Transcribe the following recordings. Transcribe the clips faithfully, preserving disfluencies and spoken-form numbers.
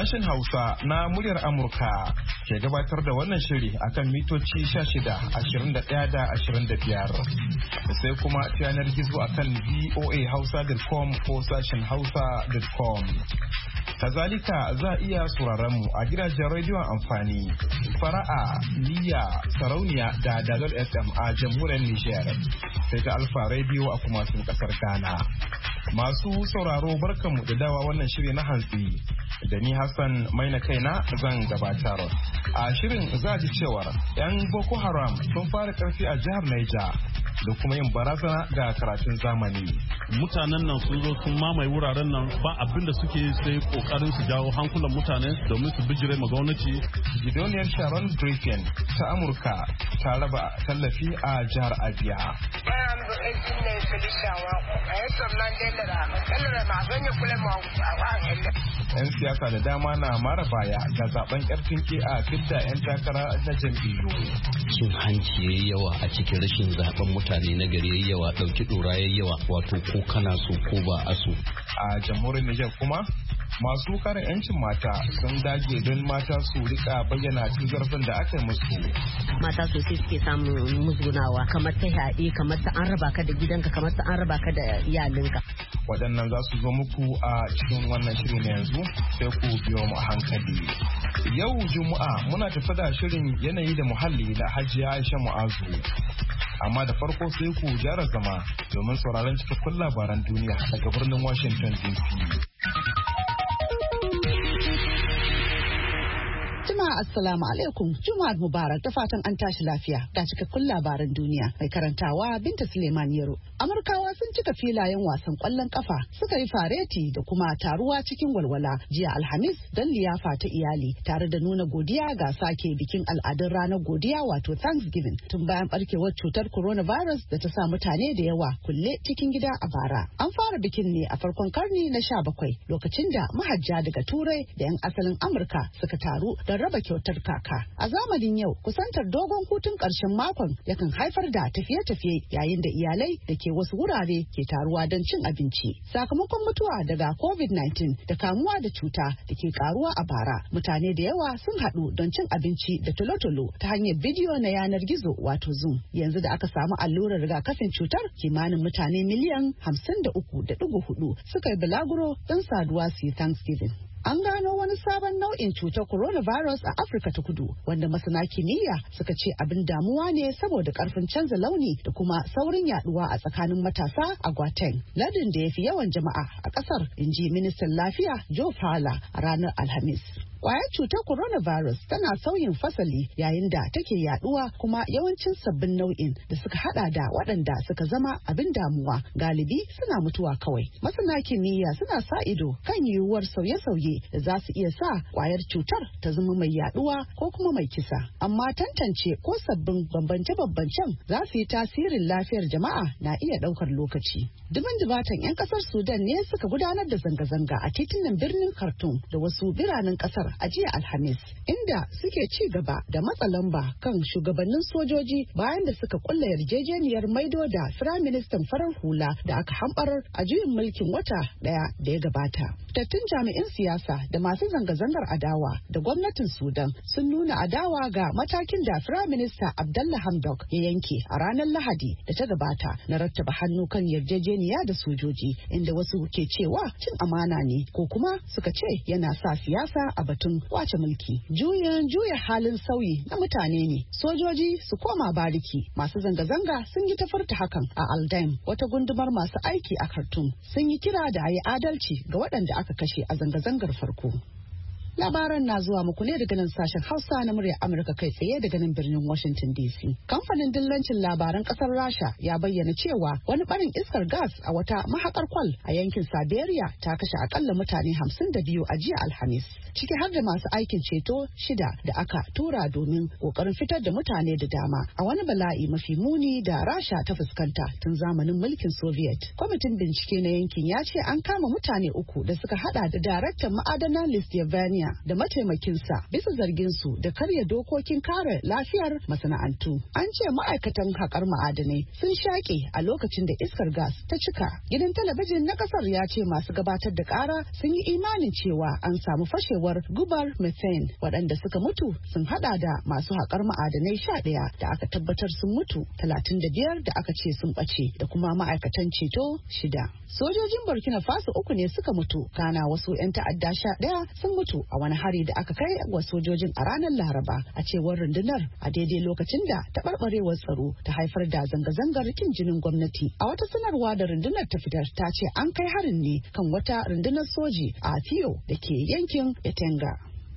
Sashen Hausa na muryar Amurka ke gabatar da wannan shiri akan mitoci sha shida, ashirin da ɗaya da ashirin da biyar. Sai kuma ta yanar gizo akan v o a hausa dot com ko sashen hausa dot com. Kazalika za a iya sauraron mu a gidajen rediyon amfani, Fara'a, Niyya, Sarauniya da Dalol F M a jamhuriyar Nijar, sai ta Alfa Radio a kumasin kasar Ghana. Masu sauraro barkanmu da dawa wannan shiri na hantsi. Da ni Hassan Maina kaina zan gabatar. A shirin za ji cewar 'yan Boko Haram sun fara karfi a jihar Niger da kuma yin barazana ga karatun zamani. Mutanen nan sun zo sun mamaye wuraren nan ba abin da suke sai kokarin su jawo hankulan mutane domin su bijire ma gwamnati. Gidauniyar Sharon Griffin ta Amurka ta raba tallafi a jihar Abia. Yan siyasa da dama na mara baya ga zaben karfin ke a fidda 'yan takara na jam'iyyu. Cin hanci yayi yawa a cikin rashin zaben mutane na gari yayi yawa, dauki dora yayi yawa, wato ko kana so ko ba a so. A jamhuriyar Nijar kuma masu kare 'yancin mata sun dage don mata su rika bayyana cin zarafin da aka yi musu. Mata sosai suke samun musgunawa, kamar ta yaɗe, kamar ta an raba ka da gidanka, kamar ta an raba ka da iyalinka. Waɗannan za su zo muku a cikin wannan shirin na yanzu, sai ku biyo mu a hankali. Yau Juma'a muna tafi da shirin yanayi da muhalli da Hajiya Aisha Mu'azu. Amma da farko sai ku gyara zama domin sauraron cikakkun labaran duniya daga birnin Washington D C. Jama'a assalamu alaikum, Juma'ar Mubarak, da fatan an tashi lafiya ga cikakkun labaran duniya mai karantawa Binta Suleiman Yaro. Amurkawa sun cika filayen wasan kwallon kafa suka yi fareti da kuma taruwa cikin walwala jiya Alhamis don liyafa ta iyali tare da nuna godiya ga sake bikin al'adun ranar godiya wato Thanksgiving tun bayan barkewar cutar coronavirus da ta sa mutane da yawa kulle cikin gida a bara. An fara bikin ne a farkon karni na sha bakwai lokacin da mahajja daga Turai da 'yan asalin Amurka suka taru don raba kyautar kaka. A zamanin yau kusantar dogon hutun ƙarshen makon yakan haifar da tafiye-tafiye yayin da iyalai da ke wasu wurare ke taruwa don cin abinci. Sakamakon mutuwa daga covid nineteen da kamuwa da cuta da ke karuwa a bara, mutane da yawa sun haɗu don cin abinci da tolo-tolo ta hanyar bidiyo na yanar gizo wato Zoom. Yanzu da aka samu allurar rigakafin cutar, kimanin mutane miliyan hamsin da uku da ɗigo hudu suka yi bulaguro don saduwa su yi Thanksgiving. An gano wani sabon nau'in cutar coronavirus a Afirka ta Kudu wanda masana kimiyya suka ce abin damuwa ne saboda karfin canza launi da kuma saurin yaduwa a tsakanin matasa a Gauteng, lardin da ya fi yawan jama'a a kasar, inji ministan lafiya Joe Fowler a ranar Alhamis. Kwayar cutar coronavirus tana sauyin fasali yayin da take yaduwa, kuma yawancin sabbin nau'in da suka hada da waɗanda suka zama abin damuwa galibi suna mutuwa kawai. Masana kimiyya suna sa ido kan yiwuwar sauye-sauye da za su iya sa kwayar cutar ta zama mai yaduwa ko kuma mai kisa. Amma tantance ko sabbin bambance-bambancen za su yi tasirin lafiyar jama'a na iya daukar lokaci. Dubin dubatan 'yan kasar Sudan ne suka gudanar da zanga-zanga a titunan birnin Khartoum da wasu biranen kasar a jiya Alhamis, inda suke ci gaba da matsa lamba kan shugabannin sojoji bayan da suka kulla yarjejeniyar maido da firaministan farar hula da aka hambarar a juyin mulkin wata daya da ya gabata. Tattun jami'in siyasa da masu zanga-zangar adawa da gwamnatin Sudan sun nuna adawa ga matakin da firaminista Abdallah Hamdok ya yanke a ranar Lahadi da ta gabata na rattaba hannu kan yarjejeniya da sojoji, inda wasu ke cewa cin amana ne ko kuma suka ce yana sa siyasa a batun wace mulki. Juyin juya halin sauyi na mutane ne. Sojoji su koma bariki. Masu zanga-zanga sun yi tafarta hakan a Aldaim, wata gundumar masu aiki a Khartoum. Sun yi kira da a yi adalci ga waɗanda aka kashe a zanga-zangar farko. Labaran na zuwa muku ne daga nan sashen Hausa na muryar Amurka kai tsaye daga nan birnin Washington D C. Kamfanin dillancin labaran kasar Rasha ya bayyana cewa wani barin iskar gas a wata mahakar kwal a yankin Siberia ta kashe akalla mutane hamsin da biyu a jiya Alhamis, ciki har da masu aikin ceto shida da aka tura domin kokarin fitar da mutane da dama a wani bala'i mafi muni da Rasha ta fuskanta tun zamanin mulkin Soviet. Kwamitin bincike na yankin ya ce an kama mutane uku da suka hada da daraktan ma'adanan Listyevania Birtaniya da mataimakinsa bisa zargin su da karya dokokin kare lafiyar masana'antu. An ce ma'aikatan haƙar ma'adanai sun shaƙe a lokacin da iskar gas ta cika. Gidan talabijin na ƙasar ya ce masu gabatar da ƙara sun yi imanin cewa an samu fashewar gubar methane. Waɗanda suka mutu sun haɗa da masu haƙar ma'adanai sha ɗaya da aka tabbatar sun mutu, talatin da biyar da aka ce sun ɓace da kuma ma'aikatan ceto shida. Sojojin Burkina Faso uku ne suka mutu, kana wasu 'yan ta'adda sha ɗaya sun mutu a wani hari da aka kai wa sojojin a ranar Laraba a cewar rundunar a daidai lokacin da taɓarɓarewar tsaro ta haifar da zanga-zangar kin jinin gwamnati. A wata sanarwa da rundunar ta fitar ta ce an kai harin ne kan wata rundunar soji a Fio da ke yankin Etenga.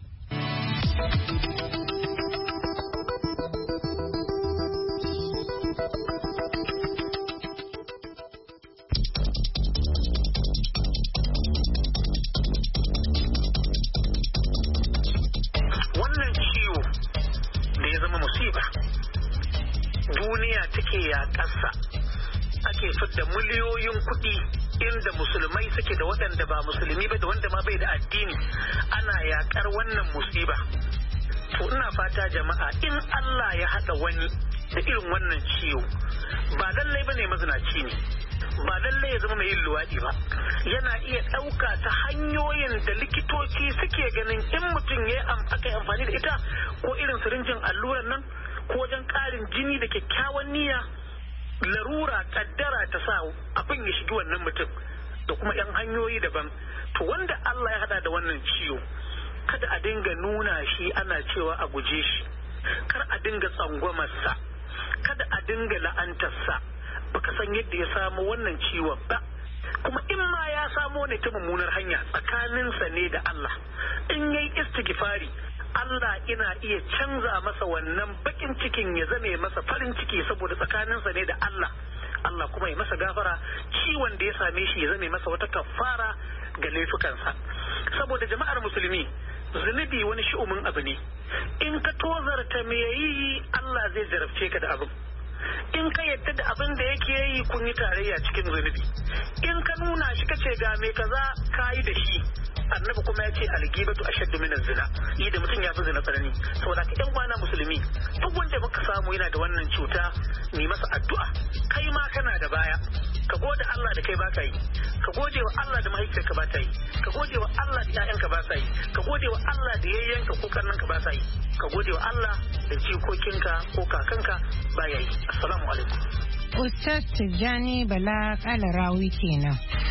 Ake fidda miliyoyin kuɗi inda musulmai suke da waɗanda ba musulmi ba da wanda ma bai da addini, ana yakar wannan musiba. To ina fata jama'a, in Allah ya haɗa wani da irin wannan ciwo, ba lallai ba ne mazinaci ne, ba lallai ya zama mai yin luwaɗi ba, yana iya ɗauka ta hanyoyin da likitoci suke ganin in mutum ya aka yi amfani da ita, ko irin sirinjin alluran nan, ko wajen ƙarin jini da kyakkyawan niyya, larura kaddara ta sa abin ya shigi wannan mutum, da kuma yan hanyoyi daban. To wanda Allah ya hada da wannan ciwo, kada a dinga nuna shi ana cewa a guje shi, kar a dinga tsangwamarsa, kada a dinga la'antarsa, baka san yadda ya samu wannan ciwon ba, kuma in ma ya samo ne ta mummunar hanya tsakaninsa ne da Allah, in yayi istighfari Allah ina iya canza masa wannan bakin cikin ya zame masa farin ciki saboda tsakaninsa ne da Allah. Allah kuma ya masa gafara, ciwon da ya same shi ya zame masa wata kafara ga laifukansa. Saboda jama'ar musulmi, zunubi wani shi'umin abu ne. In ka tozarta me yayi, Allah zai jarabce ka da abin. In ka yadda da abin da yake yi, kun yi tarayya cikin zunubi. In ka nuna shi kace ga me kaza kayi da shi, annabi kuma ya ce algibatu ashaddu min az-zina, yi da mutum ya fi zina tsanani. Saboda ka yan kwana musulmi, duk wanda muka samu yana da wannan cuta, ni masa addu'a. Kai ma kana da baya, ka gode Allah da kai baka yi, ka gode wa Allah da mahaifiyarka ba ta yi, ka gode wa Allah da ƴaƴanka ba sa yi, ka gode wa Allah da yayyanka ko kannanka ba sa yi, ka gode wa Allah da jikokinka ko kakanka ba ya yi. Assalamu alaikum. Ustaz Tijjani Bala Kalarawi kenan.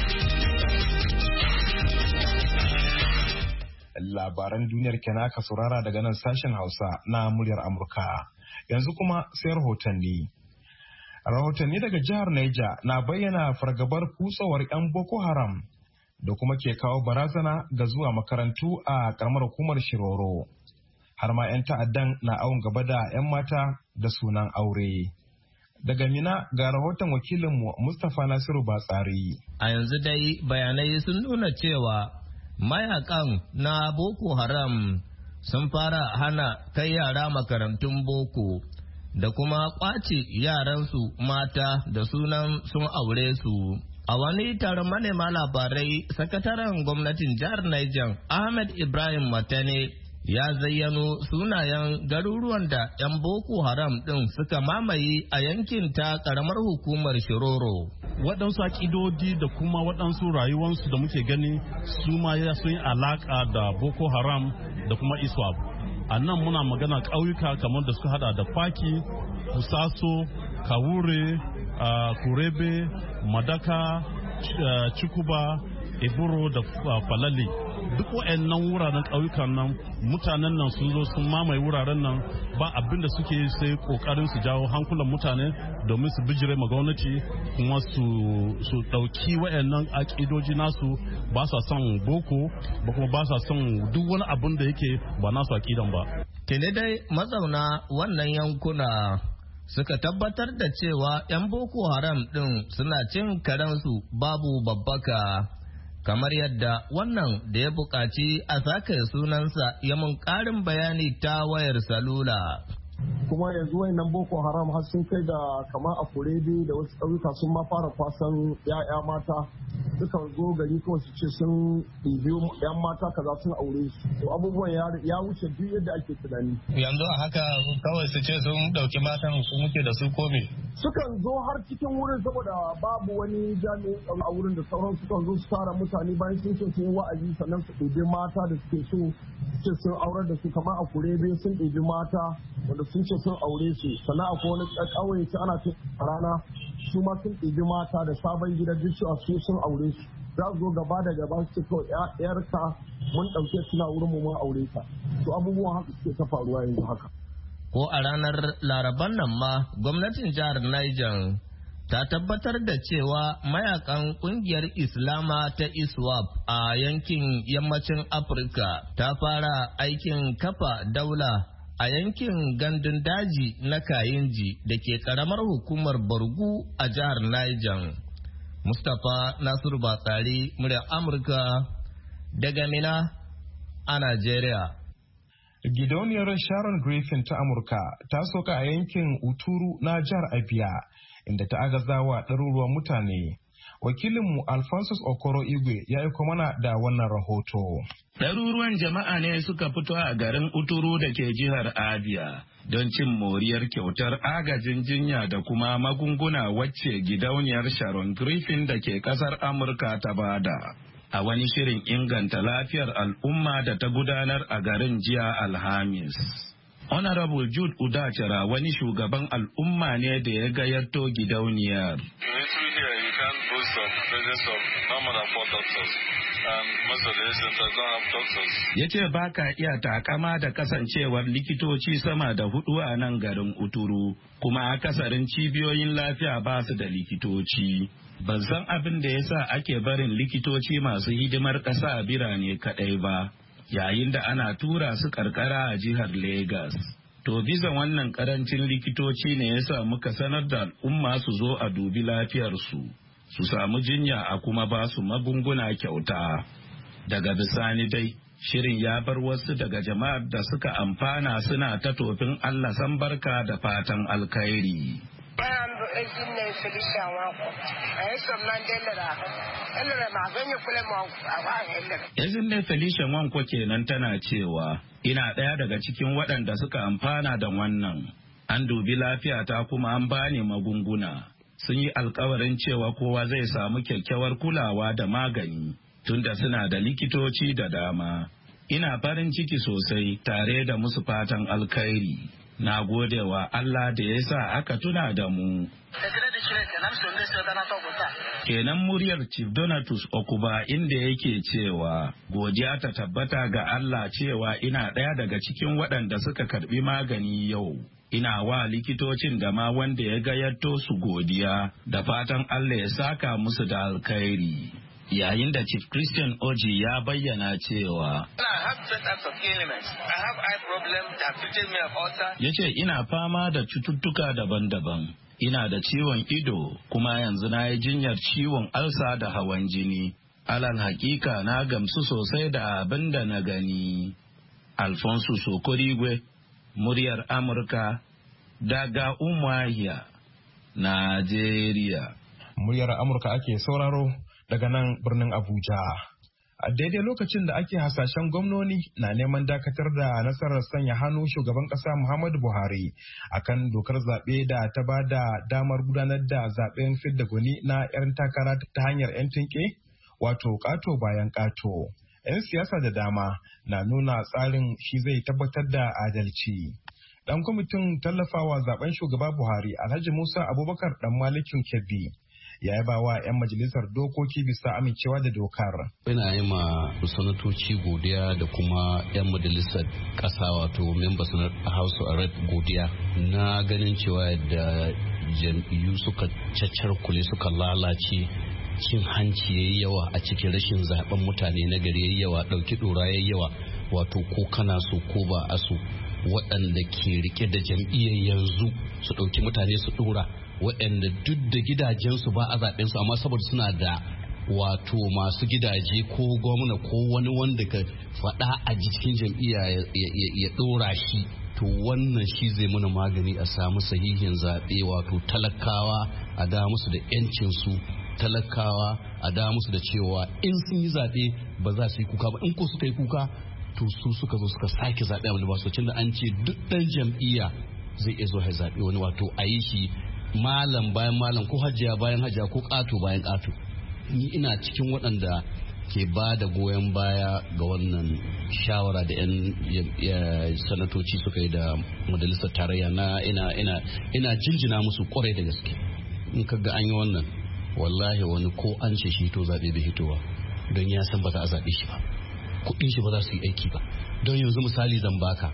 Labaran duniyar kenan aka saurara daga nan sashen Hausa na muryar Amurka. Yanzu kuma sai rahotanni. Rahotanni daga jihar Niger na bayyana fargabar kutsawar 'yan Boko Haram da kuma ke kawo barazana ga zuwa makarantu a karamar hukumar Shiroro. Har ma 'yan ta'addan na awon gaba da 'yan mata da sunan aure. Daga Mina ga rahoton wakilinmu Mustapha Nasiru Batsari. A yanzu dai bayanai sun nuna cewa mayakan na Boko Haram sun fara hana kai yara makarantun boko da kuma ƙwace yaransu mata da sunan sun aure su. A wani taron manema labarai, sakataren gwamnatin jihar Niger, Ahmed Ibrahim Matane, ya zayyano sunayen garuruwan da 'yan Boko Haram ɗin suka mamaye a yankin ta ƙaramar hukumar Shiroro. Waɗansu akidodi da kuma waɗansu rayuwansu da muke gani su ma ya sun yi alaƙa da Boko Haram da kuma ISWAP. A nan muna magana ƙauyuka kamar da suka hada da Faki, Kusaso, Kawure, uh, Kurebe, Madaka, uh, Cikuba, Iburo da uh, Falali. Duk waɗannan wuraren ƙauyukan nan mutanen nan sun zo sun mamaye wuraren nan, ba abin da suke sai ƙoƙarin su jawo hankulan mutane domin su bijire ma gwamnati kuma su su ɗauki waɗannan aƙidoji nasu, ba sa son boko ba kuma ba sa son duk wani abin da yake ba nasu aƙidan ba. Tene dai mazauna wannan yankuna suka tabbatar da cewa 'yan Boko Haram ɗin suna cin karensu babu babbaka. Kamar yadda wannan da ya buƙaci a sake sunansa ya mun ƙarin bayani ta wayar salula. Kuma yanzu wayannan Boko Haram har sun kai da kama a Kurebe da wasu ƙauyuka sun ma fara kwasan 'ya'ya mata sukan zo gari kawai su ce sun ɗibi yan mata kaza sun aure su. To abubuwan ya wuce duk yadda ake tunani. Yanzu a haka kawai su ce sun ɗauki matan su muke da su kome. Sukan zo har cikin wurin saboda babu wani jami'in tsaro a wurin da sauran sukan zo su tara mutane bayan sun ce sun wa'azi sannan su ɗibi mata da suke so ce sun aurar da su kamar a kurebe sun ɗibi mata wanda sun ce sun aure su sannan akwai wani ƙauye ce ana ce a rana su ma sun ɗibi mata da sabon gidan duk su sun aure su za su zo gaba da gaba su ce kawai ƴarka mun ɗauke suna wurin mu mun aure ta to abubuwan haka suke ta faruwa yanzu haka. Ko a ranar Laraban nan ma gwamnatin jihar Niger ta tabbatar da cewa mayakan kungiyar Islama ta ISWAP a yankin yammacin Afirka ta fara aikin kafa daula a yankin gandun daji na Kayinji da ke karamar hukumar Bargu a jihar Niger. Mustapha Nasiru Batsari, murya Amurka daga Mina a Najeriya. Gidauniyar Sharon Griffin ta Amurka ta soka a yankin Uturu na jihar Abia inda ta agazawa ɗaruruwan mutane. Wakilinmu Alphonsus Okoro Igwe ya aiko mana da wannan rahoto. Ɗaruruwan jama'a ne suka fito a garin Uturu da ke jihar Abia don cin moriyar kyautar agajin jinya da kuma magunguna wacce gidauniyar Sharon Griffin da ke ƙasar Amurka ta bada. A wani shirin inganta lafiyar al'umma da ta gudanar a garin jiya Alhamis. Honorable Jude Udachara wani shugaban al'umma ne da ya gayyato gidauniyar. Ya ce ba ka iya takama da kasancewar likitoci sama da hudu a nan garin Uturu, kuma akasarin cibiyoyin lafiya ba su da likitoci. Ban san abin da ya sa ake barin likitoci masu hidimar ƙasa a birane kaɗai ba, yayin da ana tura su karkara a jihar Legas. To bisa wannan ƙarancin likitoci ne ya sa muka sanar da al'umma su zo a dubi lafiyarsu, su samu jinya a kuma ba su magunguna kyauta. Daga bisani dai, shirin ya bar wasu daga jama'ar da suka amfana suna ta tofin Allah san barka da fatan alkhairi. Ezinne Felicia Wanko kenan tana cewa, ina ɗaya daga cikin waɗanda suka amfana da wannan. An dubi lafiyata kuma an bani magunguna. Sun yi alkawarin cewa kowa zai samu kyakkyawar kulawa da magani, tunda suna da likitoci da dama. Ina farin ciki sosai tare da musu fatan alkhairi. Na gode wa Allah da ya sa aka tuna da mu. Kenan muryar Chief Donatus Okuba inda yake cewa, godiya ta tabbata ga Allah cewa ina ɗaya daga cikin waɗanda suka karɓi magani yau. Ina wa likitocin da ma wanda ya gayyato su godiya, da fatan Allah ya saka musu da alkhairi. Yayin da Chief Christian Oji ya bayyana cewa ya ce ina fama da cututtuka daban-daban, ina da ciwon ido kuma yanzu na yi jinyar ciwon alsa da hawan jini. Alal hakika na gamsu sosai da abin da na gani. Alfonso Sokorigwe, muryar Amurka, daga Umuahia, Najeriya. Muryar Amurka ake sauraro daga nan birnin Abuja. A daidai lokacin da ake hasashen gwamnoni na neman dakatar da nasarar sanya hannu shugaban kasa Muhammadu Buhari akan dokar zaɓe da ta ba da damar gudanar da zaɓen fidda gwani na 'yan takara ta hanyar 'yan tinke, wato ƙato bayan ƙato. 'Yan siyasa da dama na nuna tsarin shi zai tabbatar da adalci. Dan kwamitin tallafawa zaben shugaba Buhari Alhaji Musa Abubakar Dan Malikin Kebbi ya yaba wa 'yan majalisar dokoki bisa amincewa da dokar. Ina yi ma sanatoci godiya da kuma 'yan majalisar ƙasa wato members na House of Rep godiya na ganin cewa da jam'iyyu suka caccarkule suka lalace, cin hanci yayi yawa a cikin rashin zaben mutane na gari yayi yawa, ɗauki ɗora yayi yawa, wato ko kana so ko ba a so waɗanda ke rike da jam'iyyar yanzu su ɗauki mutane su ɗora, waɗanda duk da gidajensu ba a zaɓen su amma saboda suna da wato masu gidaje ko gwamna ko wani wanda ka faɗa a cikin jam'iyya ya ɗora shi, to wannan shi zai mana magani a samu sahihin zaɓe, wato talakawa a da musu da 'yancinsu talakawa a da musu da cewa in sun yi zaɓe ba za su yi kuka ba, in ko suka yi kuka to su suka zo suka sake zaɓe a ba su da an ce duk ɗan jam'iyya zai iya zo ya zaɓe wani, wato a yi shi malam bayan malam ko hajiya bayan hajiya ko ƙato bayan ƙato. Ni ina cikin waɗanda ke ba da goyon baya ga wannan shawara da 'yan sanatoci suka yi da majalisar tarayya na ina ina ina jinjina musu kwarai da gaske. In ka ga an yi wannan wallahi wani ko an ce shi to zaɓe bai hitowa don ya san ba za a zaɓe shi ba, kuɗin shi ba za su yi aiki ba. Don yanzu misali zan baka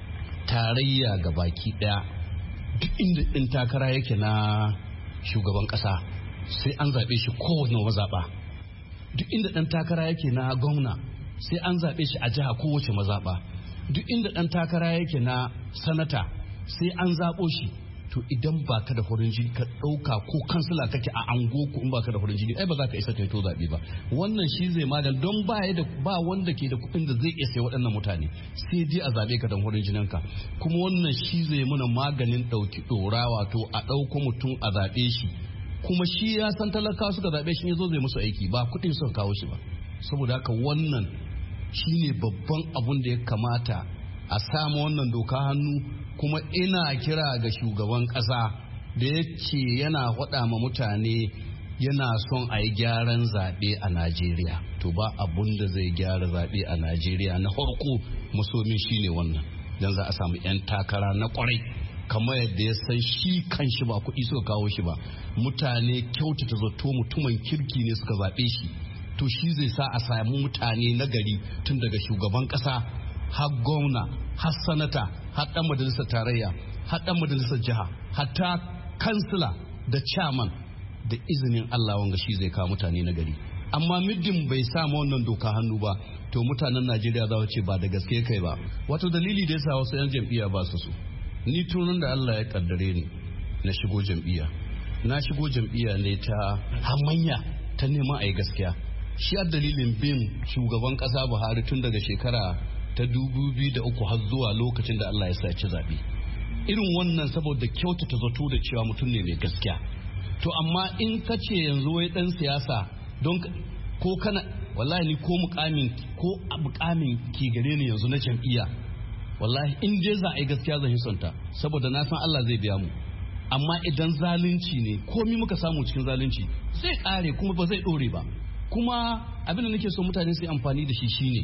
tarayya ga baki ɗaya duk inda ɗin takara yake na shugaban ƙasa sai an zaɓe shi kowane mazaɓa. Duk inda ɗan takara yake na gwamna sai an zaɓe shi a jiha kowace mazaɓa. Duk inda ɗan takara yake na sanata sai an zaɓo shi. To idan ba ka da farin jini ka ɗauka ko kansila kake a angoku in ba ka da farin jini ai ba za ka isa kai to zaɓe ba. Wannan shi zai magal don ba da ba wanda ke da kuɗin da zai iya sai waɗannan mutane sai dai a zaɓe ka don farin jininka. Kuma wannan shi zai muna maganin ɗauki ɗora wato a ɗauko mutum a zaɓe shi. Kuma shi ya san talakawa suka zaɓe shi ne zo zai musu aiki ba kuɗin son kawo shi ba. Saboda haka wannan shi ne babban abun da ya kamata a samu wannan doka hannu. Kuma ina kira ga shugaban ƙasa da ya ce yana faɗa ma mutane yana son a yi gyaran zaɓe a Najeriya. To ba abun da zai gyara zaɓe a Najeriya na farko masomin shi ne wannan. Don za a samu 'yan takara na ƙwarai kamar yadda ya san shi kan shi ba kuɗi suka kawo shi ba. Mutane kyautata zato mutumin kirki ne suka zaɓe shi. To shi zai sa a samu mutane na gari tun daga shugaban ƙasa har gwamna har sanata har dan majalisar tarayya har dan majalisar jiha hatta kansila da chairman da izinin Allah wanga shi zai kawo mutane na gari. Amma middin bai samu wannan doka hannu ba to mutanen Najeriya za su ce ba da gaske kai ba. Wato dalili da yasa wasu 'yan jam'iyya ba su so. Ni tunan da Allah ya kaddare ni na shigo jam'iyya na shigo jam'iyya ne ta hamanya ta neman a yi gaskiya. Shi a dalilin bin shugaban kasa Buhari tun daga shekara ta dubu biyu da uku har zuwa lokacin da Allah ya sa ci zaɓe. Irin wannan saboda kyautata zato da cewa mutum ne mai gaskiya. To amma in ka ce yanzu wai dan siyasa don ko kana wallahi ni ko mukamin ko mukamin ki gare ni yanzu na jam'iyya wallahi in je za a yi gaskiya zan hisanta saboda na san Allah zai biya mu. Amma idan zalunci ne komi muka samu cikin zalunci zai kare kuma ba zai dore ba. Kuma abin da nake so mutane su yi amfani da shi shine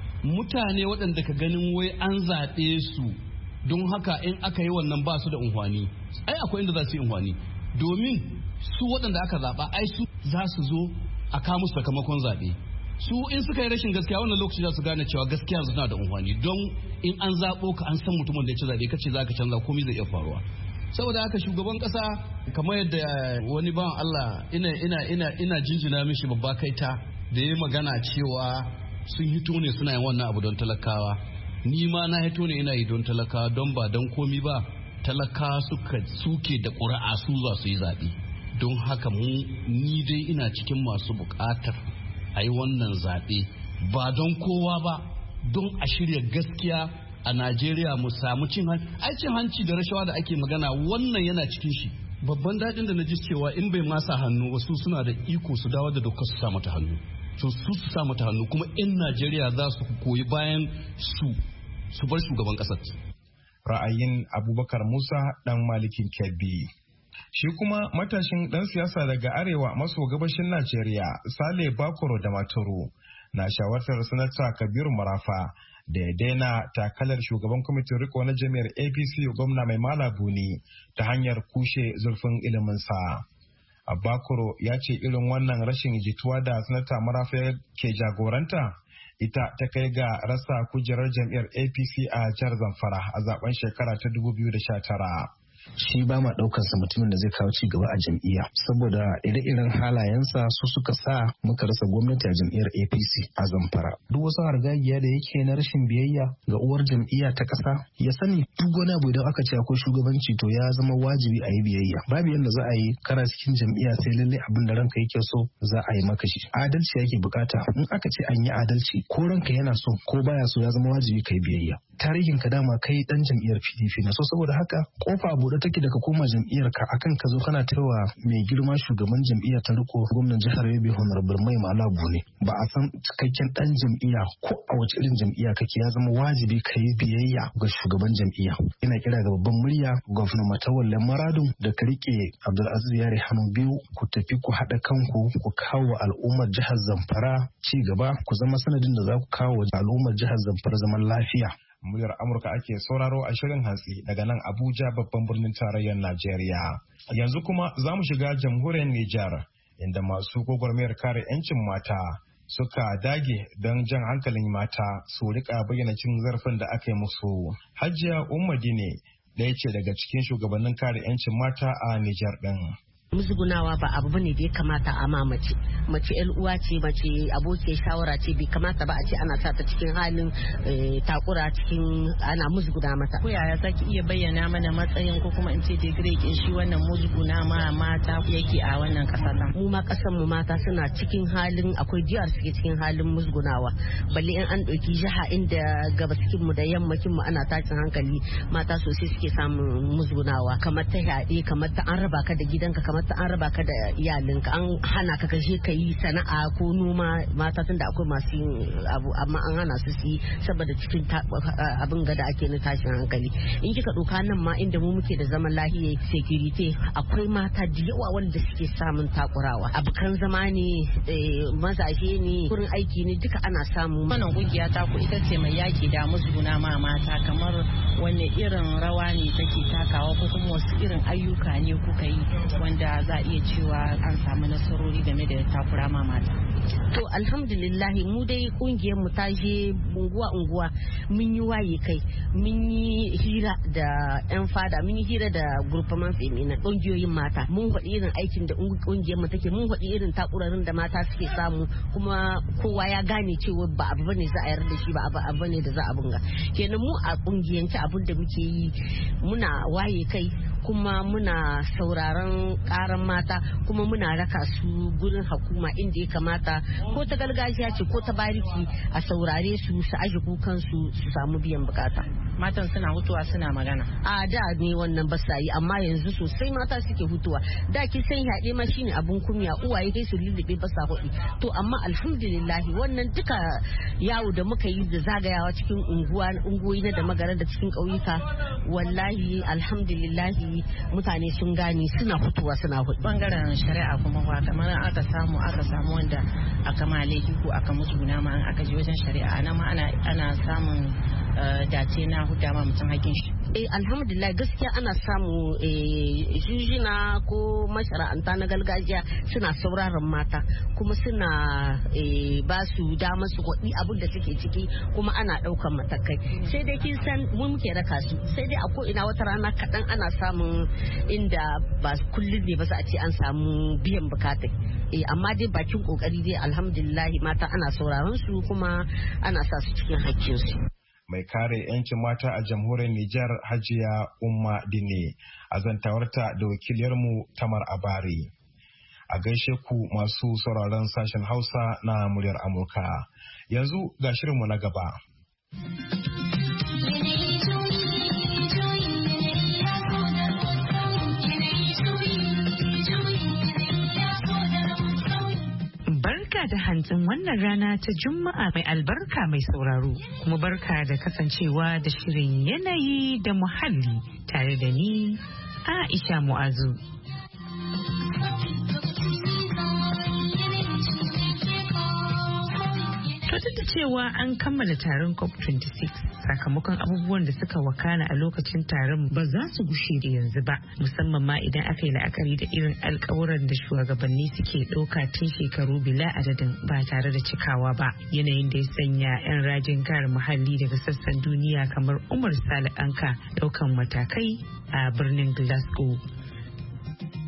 mutane waɗanda ka ganin wai an zaɓe su don haka in aka yi wannan ba su da unhwani ai akwai inda za su yi unhwani domin su waɗanda aka zaɓa ai su za su zo a kawo sakamakon zaɓe. Su in suka yi rashin gaskiya wannan lokaci za su gane cewa gaskiya suna da unhwani don in an zaɓo ka an san mutumin da ya ci zaɓe kace za ka canza komai zai iya faruwa. Saboda haka shugaban kasa kamar yadda wani bawan Allah ina ina ina ina jinjina mishi babba kaita da ya magana cewa sun hito ne suna yin wannan abu don talakawa. Ni ma na hito ne ina yi don talakawa don ba don komi ba talakawa suka suke da ƙuri'a su za su yi zaɓe. Don haka mu ni dai ina cikin masu buƙatar a yi wannan zaɓe ba don kowa ba don a shirya gaskiya a Najeriya mu samu cin hanci. Ai cin hanci da rashawa da ake magana wannan yana cikin shi. Babban daɗin da na ji cewa in bai masa hannu wasu suna da iko su dawo da dokar su sa mata hannu. To su su sa mata hannu kuma in Najeriya za su koyi bayan su su bar shugaban ƙasar. Ra'ayin Abubakar Musa dan Malikin Kebbi. Shi kuma matashin dan siyasa daga arewa maso gabashin Najeriya Sale Bakoro da Maturu na shawartar sanata Kabiru Marafa da ya daina takalar shugaban kwamitin riko na jami'ar A P C gwamna mai malabuni ta hanyar kushe zurfin iliminsa. Bakoro ya ce irin wannan rashin jituwa da sanata Marafa ke jagoranta ita ta kai ga rasa kujerar jam'iyyar A P C a jihar Zamfara a zaben shekara ta dubu biyu da sha tara. Shi ba ma ɗaukarsa mutumin da zai kawo ci gaba a jam'iyya saboda ire-iren halayensa su suka sa muka rasa gwamnati a jam'iyyar A P C a Zamfara. Duk wasu hargagiya da yake na rashin biyayya ga uwar jam'iyya ta ƙasa ya sani duk wani abu idan aka ce akwai shugabanci to ya zama wajibi a yi biyayya. Babu yadda za a yi kara cikin jam'iyya sai lalle abin da ranka yake so za a yi maka shi. Adalci yake bukata in aka ce an yi adalci ko ranka yana so ko baya so ya zama wajibi ka yi biyayya. Tarihin ka dama kai dan jam'iyyar P D P na so saboda haka kofa abu buɗe take da ka koma jam'iyyar ka akan ka zo kana taiwa mai girma shugaban jam'iyya ta riko gwamnan jihar Yobe Honorable Mai Malabu ne. Ba a san cikakken dan jam'iyya ko a wace irin jam'iyya kake ya zama wajibi ka yi biyayya ga shugaban jam'iyya. Ina kira ga babban murya gwamnati Matawalle Maradun da ka rike Abdulaziz Yare hannu biyu ku tafi ku haɗa kanku ku kawo al'ummar jihar Zamfara ci gaba ku zama sanadin da za ku kawo al'ummar jihar Zamfara zaman lafiya. Muryar Amurka ake sauraro a shirin hantsi daga nan Abuja babban birnin tarayyar Najeriya. Yanzu kuma za mu shiga jamhuriyar Nijar inda masu gwagwarmayar kare 'yancin mata suka dage don jan hankalin mata su rika bayyana cin zarafin da aka yi musu. Hajiya Umma Dine ɗaya ce daga cikin shugabannin kare 'yancin mata a Nijar ɗin. musgunawa ba abu bane da ya kamata a ma mace mace yan uwa ce mace abokiyar shawara ce bai kamata ba a ce ana sa ta cikin halin takura cikin ana musguna mata. Ko yaya zaki iya bayyana mana matsayin ko kuma in ce degree kin shi wannan musguna ma mata yake a wannan kasar nan? Mu ma kasan mu mata suna cikin halin akwai jiyar suke cikin halin musgunawa balle in an ɗauki jiha inda gabaskin mu da yammakin mu ana tashin hankali mata sosai suke samun musgunawa kamar ta yaɗe kamar ta an raba ka da gidanka kamar ta an raba ka da iyalinka an hana ka kashe ka yi sana'a ko noma mata tun da akwai masu yin abu amma an hana su su yi saboda cikin abin gada ake na tashin hankali. In kika ɗauka nan ma inda mu muke da zaman lahiya security akwai mata da yawa wanda suke samun takurawa abokan zama ne mazaje ne wurin aiki ne duka ana samu. Wannan kungiya ta ku ita ce mai yaki da musguna ma mata kamar wanne irin rawa ne take takawa ko kuma wasu irin ayyuka ne kuka yi wanda za a iya cewa an samu nasarori game da takura ma mata? To alhamdulillah mu dai kungiyar mu ta je unguwa unguwa mun yi waye kai mun yi hira da yan fada mun yi hira da gurfaman femina kungiyoyin mata mun faɗi irin aikin da kungiyar mu take mun faɗi irin takurarin da mata suke samu kuma kowa ya gane cewa ba abu bane za a yarda da shi ba abu bane da za a bunga kenan mu a kungiyance abin da muke yi muna waye kai kuma muna sauraron karan mata kuma muna raka su gurin hukuma inda ya kamata ko ta gargajiya ce ko ta bariki a saurare su su aje kukan su su samu biyan bukata. Matan suna hutuwa suna magana. A da ne wannan ba sa yi amma yanzu sosai mata suke hutuwa. Da ki san yaɗe ma shine abun kunya uwaye kai su lullube ba sa hudi. To amma alhamdulillah wannan duka yawo da muka yi da zagayawa cikin unguwa unguwoyi na da magana da cikin ƙauyuka wallahi alhamdulillah mutane sun gane suna fitowa suna hudu. Bangaren shari'a kuma ba kamar aka samu aka samu wanda aka ma laifi ko aka musguna ma aka je wajen shari'a nan ma ana ana samun dace na huda ma mutum hakin shi. Eh alhamdulillah gaskiya ana samu jujina ko mashara'anta na gargajiya suna sauraron mata kuma suna ba su dama su kwaɗi abin da suke ciki kuma ana ɗaukan matakai sai dai kin san mun muke raka su sai dai a ko ina wata rana kaɗan ana samun inda ba kullum ne ba za a ce an samu biyan bukata eh amma dai bakin kokari dai alhamdulillah mata ana sauraron su kuma ana sa su cikin hakkinsu. Mai kare 'yancin mata a jamhuriyar Nijar Hajiya Umma Dine a zantawarta da wakiliyarmu Tamar Abari. A gaishe ku masu sauraron sashen Hausa na muryar Amurka. Yanzu ga shirinmu na gaba. Da hantsin wannan rana ta Juma'a mai albarka mai sauraro kuma barka da kasancewa da shirin yanayi da muhalli tare da ni Aisha Mu'azu. To duk da cewa an kammala taron COP twenty-six sakamakon abubuwan da suka wakana a lokacin taron ba za su gushe da yanzu ba musamman ma idan aka yi la'akari da irin alkawuran da shugabanni suke ɗauka tun shekaru bila adadin ba tare da cikawa ba yanayin da ya sanya 'yan rajin kare muhalli daga sassan duniya kamar Umar Sale Anka ɗaukan matakai a birnin Glasgow.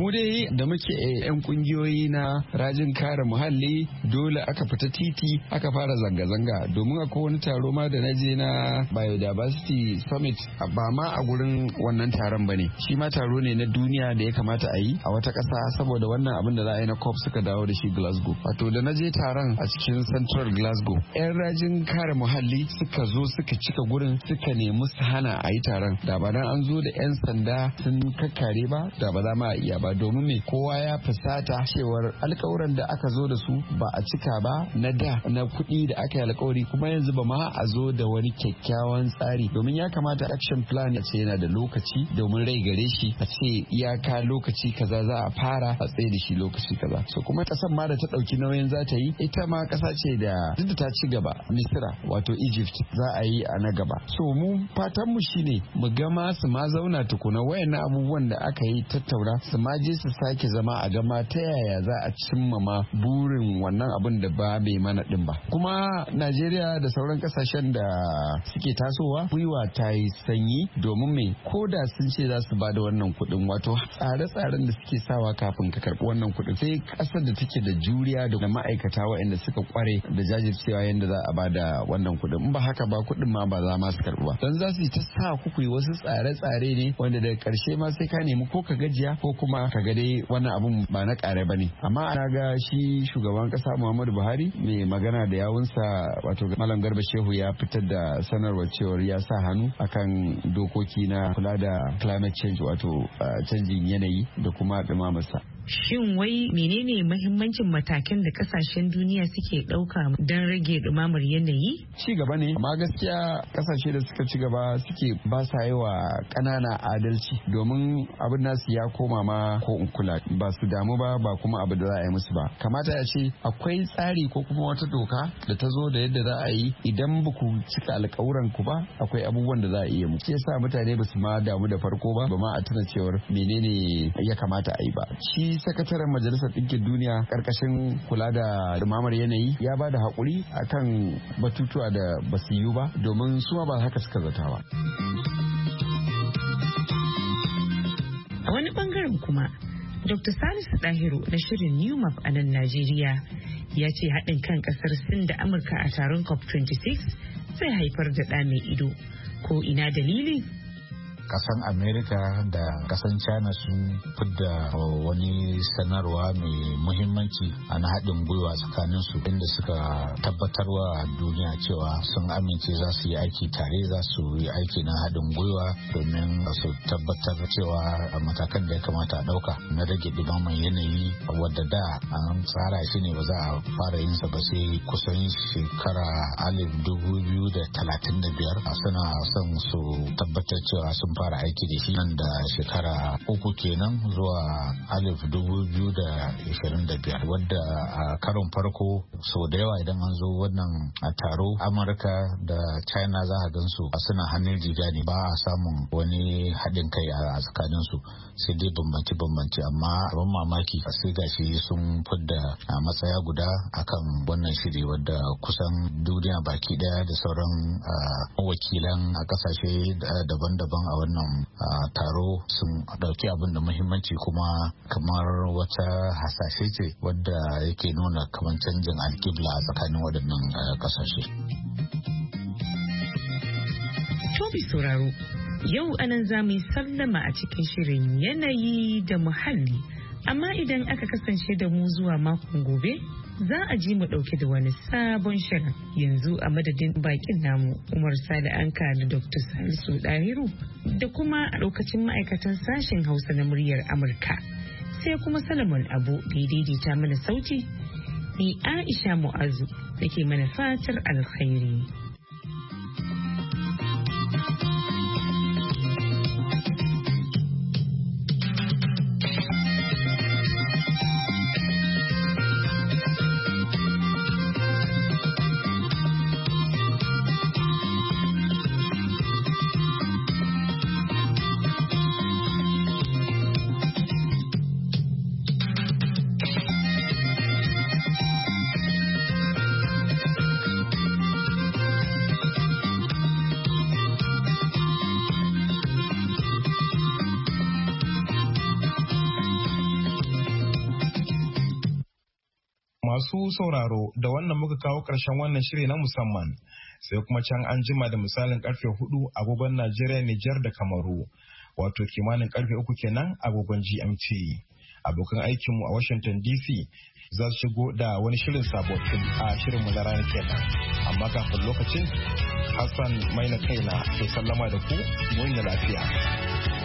Mu dai da muke yan kungiyoyi na rajin kare muhalli dole aka fita titi aka fara zanga-zanga domin akwai wani taro ma da na je na biodiversity summit ba ma a gurin wannan taron bane, shi ma taro ne na duniya da ya kamata a yi a wata ƙasa saboda wannan abin da za a yi na COP suka dawo da shi Glasgow. Wato da na je taron a cikin Central Glasgow, yan rajin kare muhalli suka zo suka cika gurin suka nemi su hana a yi taron, da ba dan an zo da yan sanda sun kakkare ba da ba za ma iya ba, domin me kowa ya fusata cewar alkawuran da aka zo da su ba a cika ba na da na kuɗi da aka yi alkawari, kuma yanzu ba ma a zo da wani kyakkyawan tsari, domin ya kamata action plan a ce yana da lokaci domin rai gare shi, a ce iyaka lokaci kaza za a fara a tsaye da shi lokaci kaza. So kuma kasan ma da ta ɗauki nauyin za ta yi ita ma ƙasa ce da duk da ta ci gaba, Misira wato Egypt za a yi a na gaba. So mu fatan mu shine mu gama su ma zauna tukuna wayannan abubuwan da aka yi tattauna su ma je su sake zama a gama ta yaya za a cimma ma burin wannan abin da ba bai mana din ba. Kuma Najeriya da sauran kasashen da suke tasowa gwiwa ta yi sanyi domin me ko da sun ce za su ba da wannan kuɗin, wato tsare-tsaren da suke sawa kafin ka karɓi wannan kuɗin sai ƙasar da take da juriya da ma'aikata waɗanda suka kware da jajircewa yadda za a ba da wannan kuɗin. In ba haka ba kuɗin ma ba za ma su karɓi ba, don za su yi ta sa kuku wasu tsare-tsare ne wanda daga ƙarshe ma sai ka nemi ko ka gajiya ko kuma ka ga dai wannan abun ba na ƙare ba ne. Amma ana ga shi shugaban ƙasa Muhammadu Buhari mai magana da yawunsa wato Malam Garba Shehu ya fitar da sanarwar cewar ya sa hannu akan dokoki na kula da climate change wato canjin yanayi da kuma ɗumamarsa. Shin wai menene mahimmancin matakan da kasashen duniya suke ɗauka don rage ɗumamar yanayi? Ci gaba ne, amma gaskiya kasashe da suka ci gaba suke ba sa yi wa ƙanana adalci, domin abin nasu ya koma ma ko in kula, ba su damu ba ba kuma abu da za a yi musu ba. Kamata ya ce akwai tsari ko kuma wata doka da ta zo da yadda za a yi idan ba ku cika alƙawuran ku ba akwai abubuwan da za a iya mu. Shi yasa mutane ba su ma damu da farko ba ba ma a tuna cewar menene ya kamata a yi ba. Shi sakataren majalisar ɗinkin duniya ƙarƙashin kula da dumamar yanayi ya ba da haƙuri akan batutuwa da ba su yi ba domin su ba haka suka zata ba. A wani bangaren kuma Doctor Salisu Dahiru na shirin New Map a nan Najeriya ya ce haɗin kan ƙasar Sin da Amurka a taron COP twenty-six zai haifar da ɗa mai ido. Ko ina dalili? kasan america da kasan china sun fidda wani sanarwa mai muhimmanci a na haɗin gwiwa tsakanin su inda suka tabbatarwa duniya cewa sun amince za su yi aiki tare, za su yi aiki na haɗin gwiwa domin su tabbatar cewa matakan da ya kamata a ɗauka na rage ɗumaman yanayi wadda da an tsara shi ne ba za a fara yin sa ba sai kusan shekara alif dubu biyu da talatin da biyar suna son su tabbatar cewa sun fara aiki da shi nan da shekara uku kenan zuwa alif dubu biyu da ishirin da biyar, wadda a karon farko sau da yawa idan an zo wannan a taro amurka da china za a gansu suna hannun riga ne, ba a samun wani haɗin kai a tsakanin su sai dai bambance bambance, amma abin mamaki sai gashi sun fidda a matsaya guda akan wannan shiri wadda kusan duniya baki daya da sauran wakilan a kasashe daban-daban a wannan taro sun dauki abin da muhimmanci, kuma kamar wata hasashe ce wadda yake nuna kamar canjin alkibla a tsakanin waɗannan kasashe. Tobi sauraro, yau anan za mu yi sallama a cikin shirin yanayi da muhalli, amma idan aka kasance da mu zuwa makon gobe za a ji mu dauke da wani sabon shirin. Yanzu a madadin bakin namu Umar Sale Anka da Doctor Salisu Dahiru da kuma a lokacin ma'aikatan sashen Hausa na muryar Amurka, sai kuma Solomon Abu da ya daidaita mana sauti, ni Aisha Mu'azu da ke mana fatar alkhairi. Masu sauraro da wannan muka kawo ƙarshen wannan shiri na musamman sai kuma can an jima da misalin karfe hudu agogon Najeriya, Nijar da Kamaru, wato kimanin karfe uku kenan agogon G M T. Abokan aikinmu a Washington D C za su shigo da wani shirin sabotin a shirin mu na ranar kenan. Amma kafin lokacin, Hassan Maina kaina ke sallama da ku, mu lafiya.